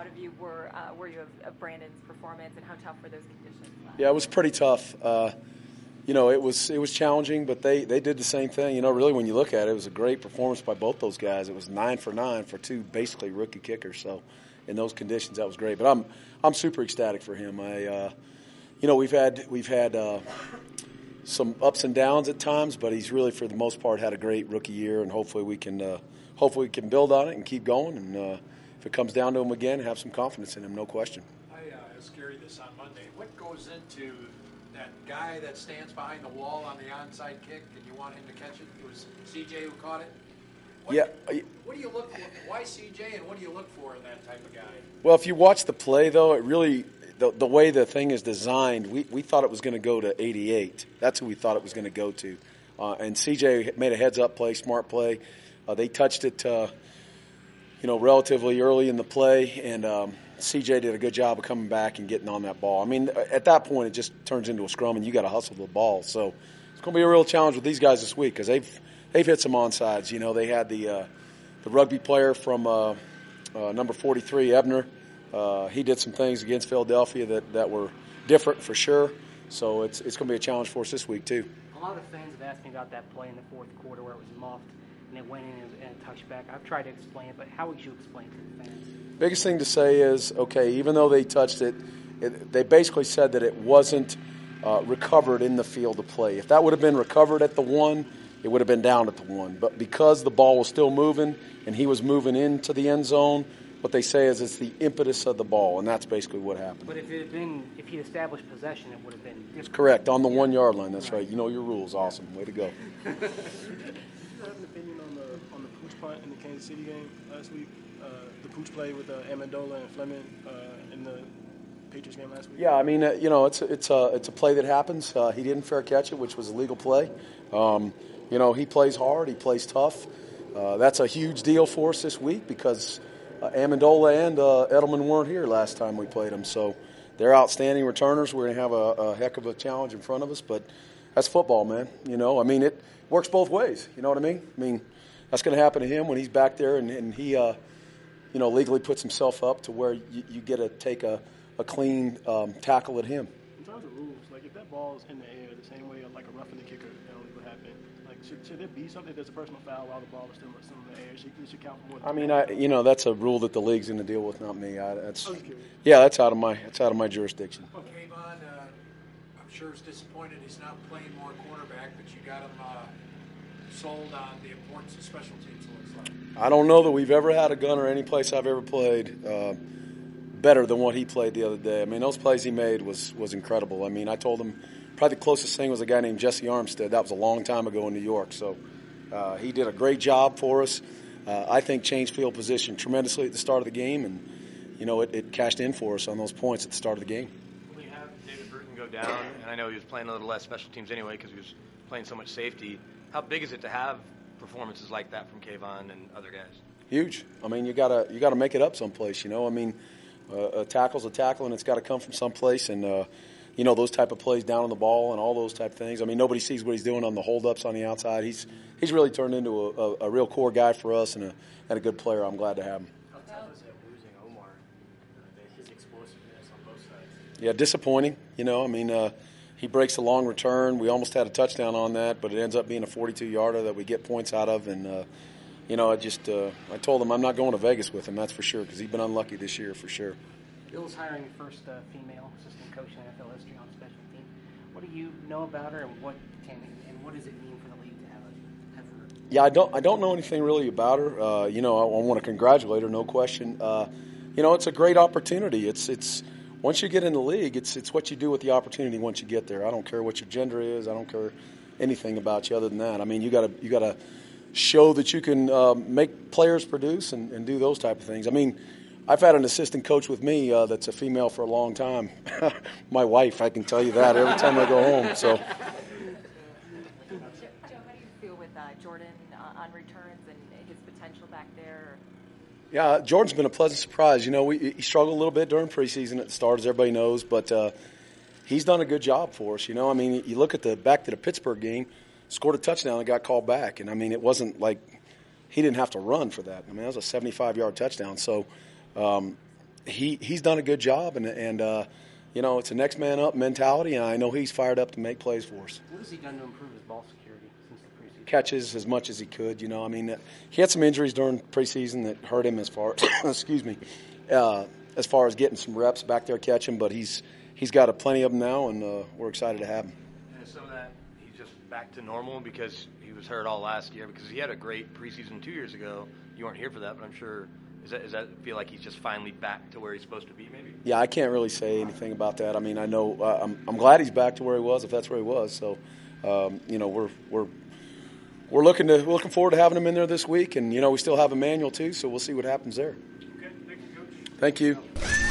proud of you were you of Brandon's performance, and how tough were those conditions? Yeah, it was pretty tough. It was challenging, but they did the same thing. Really, when you look at it, it was a great performance by both those guys. It was 9 for 9 for two basically rookie kickers. So, in those conditions, that was great. But I'm super ecstatic for him. We've had some ups and downs at times, but he's really, for the most part, had a great rookie year, and hopefully we can build on it and keep going. And if it comes down to him again, have some confidence in him, no question. I asked Gary this on Monday. What goes into that guy that stands behind the wall on the onside kick, and you want him to catch it? It was CJ who caught it. What do you look for? Why CJ, and what do you look for in that type of guy? Well, if you watch the play, though, it really the way the thing is designed, we thought it was going to go to 88. That's who we thought it was going to go to. And CJ made a heads-up play, smart play. They touched it, relatively early in the play, and CJ did a good job of coming back and getting on that ball. I mean, at that point, it just turns into a scrum, and you got to hustle the ball. So it's going to be a real challenge with these guys this week because they've hit some onsides. They had the rugby player from number 43, Ebner. He did some things against Philadelphia that were different for sure. So it's going to be a challenge for us this week too. A lot of fans have asked me about that play in the fourth quarter where it was muffed and it went in and a touchback. I've tried to explain it, but how would you explain it to the fans? Biggest thing to say is, okay, even though they touched it, they basically said that it wasn't recovered in the field of play. If that would have been recovered at the 1, it would have been down at the 1. But because the ball was still moving and he was moving into the end zone, what they say is it's the impetus of the ball, and that's basically what happened. But if he'd established possession, it would have been different. That's correct, on the 1 yard line. That's right. You know your rules. Awesome. Way to go. Do you have an opinion on the pooch punt in the Kansas City game last week? The pooch play with Amendola and Fleming in the Patriots game last week? Yeah, I mean, it's a play that happens. He didn't fair catch it, which was a legal play. He plays hard. He plays tough. That's a huge deal for us this week because Amendola and Edelman weren't here last time we played them. So they're outstanding returners. We're going to have a heck of a challenge in front of us. But that's football, man. It works both ways. You know what I mean? I mean, that's going to happen to him when he's back there and he, legally puts himself up to where you get to take a clean tackle at him. In terms of rules, like if that ball's in the air the same way like a roughing the kicker penalty would happen, like should there be something that's a personal foul while the ball is still in the air? It should count for more than that's a rule that the league's going to deal with, not me. That's out of my jurisdiction. Well, Kayvon, I'm sure is disappointed he's not playing more quarterback, but you got him sold on the importance of special teams, it looks like. I don't know that we've ever had a gunner any place I've ever played better than what he played the other day. I mean, those plays he made was incredible. I mean, I told him probably the closest thing was a guy named Jesse Armstead. That was a long time ago in New York. So he did a great job for us. I think changed field position tremendously at the start of the game, and, it cashed in for us on those points at the start of the game. When you have David Bruton go down, and I know he was playing a little less special teams anyway because he was playing so much safety, how big is it to have performances like that from Kayvon and other guys? Huge. I mean, you gotta make it up someplace. I mean, a tackle's a tackle, and it's got to come from someplace. And those type of plays down on the ball and all those type of things. I mean, nobody sees what he's doing on the holdups on the outside. He's really turned into a real core guy for us and a good player. I'm glad to have him. How tough is it losing Omar? His explosiveness on both sides. Yeah, disappointing. He breaks the long return. We almost had a touchdown on that, but it ends up being a 42-yarder that we get points out of. And, I told him I'm not going to Vegas with him, that's for sure, because he's been unlucky this year for sure. Bill's hiring the first female assistant coach in NFL history on special team. What do you know about her, and what does it mean for the league to have her? Yeah, I don't know anything really about her. I want to congratulate her, no question. It's a great opportunity. It's once you get in the league, it's what you do with the opportunity once you get there. I don't care what your gender is. I don't care anything about you other than that. I mean, you gotta show that you can make players produce and do those type of things. I mean, I've had an assistant coach with me that's a female for a long time. My wife, I can tell you that every time I go home. So. Joe, how do you feel with Jordan on returns and his potential back there? Yeah, Jordan's been a pleasant surprise. He struggled a little bit during preseason at the start, as everybody knows, but he's done a good job for us. I mean, you look at back to the Pittsburgh game, scored a touchdown and got called back. And, I mean, it wasn't like he didn't have to run for that. I mean, that was a 75-yard touchdown. So, he's done a good job, and you know, it's a next man up mentality, and I know he's fired up to make plays for us. What has he done to improve his ball security since the preseason? Catches as much as he could. You know, I mean, he had some injuries during preseason that hurt him as far excuse me, as far as getting some reps back there catching. But he's got plenty of them now, and we're excited to have him. And some of that, he's just back to normal because he was hurt all last year. Because he had a great preseason 2 years ago. You weren't here for that, but I'm sure. Does that feel like he's just finally back to where he's supposed to be, maybe? Yeah, I can't really say anything about that. I mean, I know I'm glad he's back to where he was, if that's where he was. So, you know, we're looking forward to having him in there this week, and you know, we still have Emmanuel too, so we'll see what happens there. Okay, thank you, Coach. Thank you.